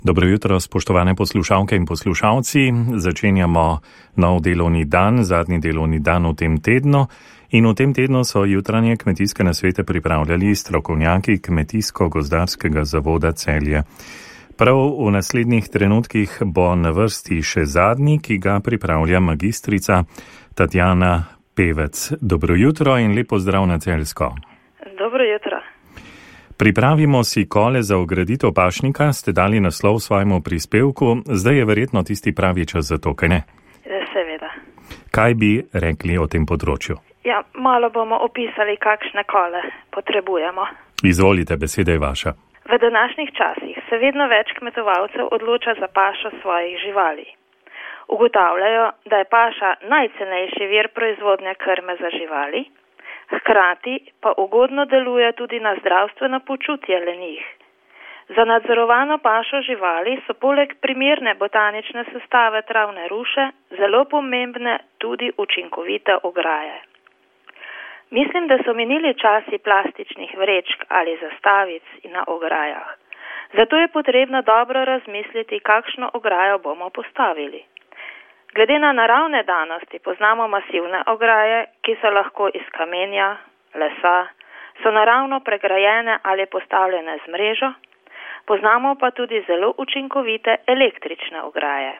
Dobro jutro, spoštovane poslušalke in poslušalci. Začenjamo nov delovni dan, zadnji delovni dan v tem tednu. In v tem tednu so jutranje kmetijske nasvete pripravljali strokovnjaki Kmetijsko-gozdarskega zavoda Celje. Prav v naslednjih trenutkih bo na vrsti še zadnji, ki ga pripravlja magistrica Tatjana Pevec. Dobro jutro in lepo zdrav na Celjsko. Dobro jutro. Pripravimo si kole za ograditev pašnika, ste dali naslov svojemu prispevku, zdaj je verjetno tisti pravi čas za to, kaj ne? Seveda. Kaj bi rekli o tem področju? Ja, malo bomo opisali, kakšne kole potrebujemo. Izvolite, beseda je vaša. V današnjih časih se vedno več kmetovalcev odloča za pašo svojih živali. Ugotavljajo, da je paša najcenejši vir proizvodnje krme za živali, hkrati pa ugodno deluje tudi na zdravstveno počutje le-njih. Za nadzorovano pašo živali so poleg primerne botanične sestave travne ruše zelo pomembne tudi učinkovite ograje. Mislim, da so minili časi plastičnih vrečk ali zastavic na ograjah. Zato je potrebno dobro razmisliti, kakšno ograjo bomo postavili. Glede na naravne danosti poznamo masivne ograje, ki so lahko iz kamenja, lesa, so naravno pregrajene ali postavljene z mrežo, poznamo pa tudi zelo učinkovite električne ograje.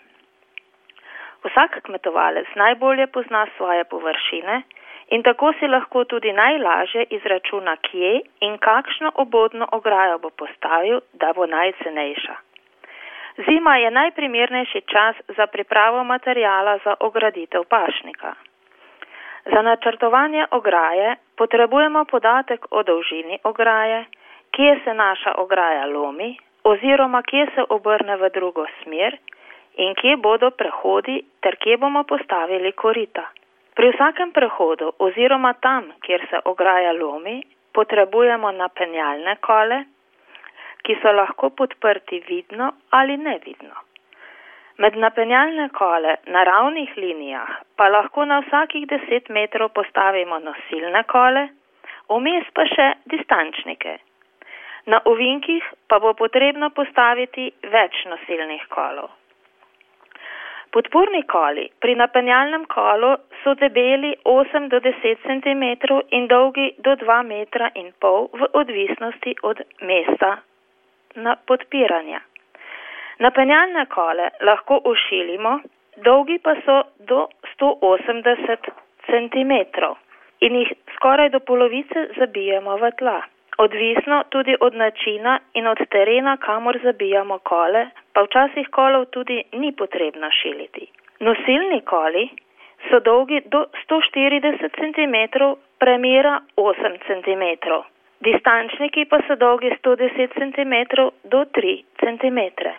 Vsak kmetovalec najbolje pozna svoje površine in tako si lahko tudi najlažje izračuna, kje in kakšno obodno ograjo bo postavil, da bo najcenejša. Zima je najprimernejši čas za pripravo materijala za ograditev pašnika. Za načrtovanje ograje potrebujemo podatek o dolžini ograje, kje se naša ograja lomi oziroma kje se obrne v drugo smer in kje bodo prehodi ter kje bomo postavili korita. Pri vsakem prehodu oziroma tam, kjer se ograja lomi, potrebujemo napenjalne kole, ki so lahko podprti vidno ali nevidno. Med napenjalne kole na ravnih linijah pa lahko na vsakih 10 metrov postavimo nosilne kole, vmes pa še distančnike. Na ovinkih pa bo potrebno postaviti več nosilnih kolov. Podporni koli pri napenjalnem kolu so debeli 8 do 10 cm in dolgi do 2,5 metra v odvisnosti od mesta na podpiranja. Napenjalne kole lahko ošilimo, dolgi pa so do 180 cm in jih skoraj do polovice zabijemo v tla. Odvisno tudi od načina in od terena, kamor zabijamo kole, pa včasih kolov tudi ni potrebno šiliti. Nosilni koli so dolgi do 140 cm, premera 8 cm. Distančniki pa so dolgi 110 cm do 3 cm.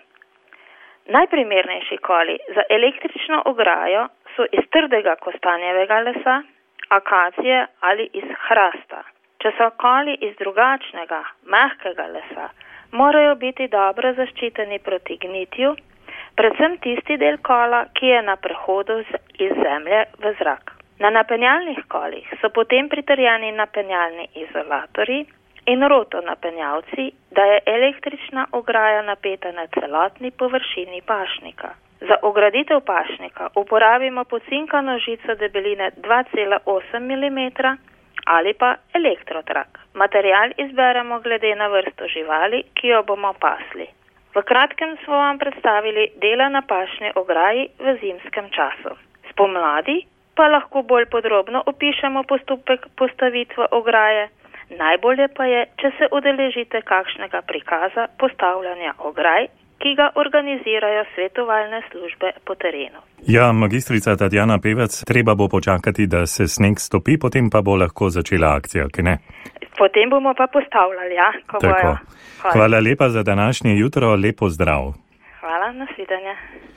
Najprimernejši koli za električno ograjo so iz trdega kostanjevega lesa, akacije ali iz hrasta. Če so koli iz drugačnega, mehkega lesa, morajo biti dobro zaščiteni proti gnitju, predvsem tisti del kola, ki je na prehodu iz zemlje v zrak. Na napenjalnih kolih so potem pritrjeni napenjalni izolatorji in rotonapenjalci, da je električna ograja napeta na celotni površini pašnika. Za ograditev pašnika uporabimo pocinkano žico debeline 2,8 mm ali pa elektrotrak. Material izberemo glede na vrsto živali, ki jo bomo pasli. V kratkem smo vam predstavili dela na pašni ograji v zimskem času. Spomladi pa lahko bolj podrobno opišemo postopek postavitve ograje. Najbolje pa je, če se udeležite kakšnega prikaza postavljanja ograj, ki ga organizirajo svetovalne službe po terenu. Ja, magistrica Tatjana Pevec, treba bo počakati, da se sneg stopi, potem pa bo lahko začela akcija, kaj ne? Potem bomo pa postavljali, ja, ko bojo. Hvala lepa za današnje jutro, lepo zdrav. Hvala, nasvidenje.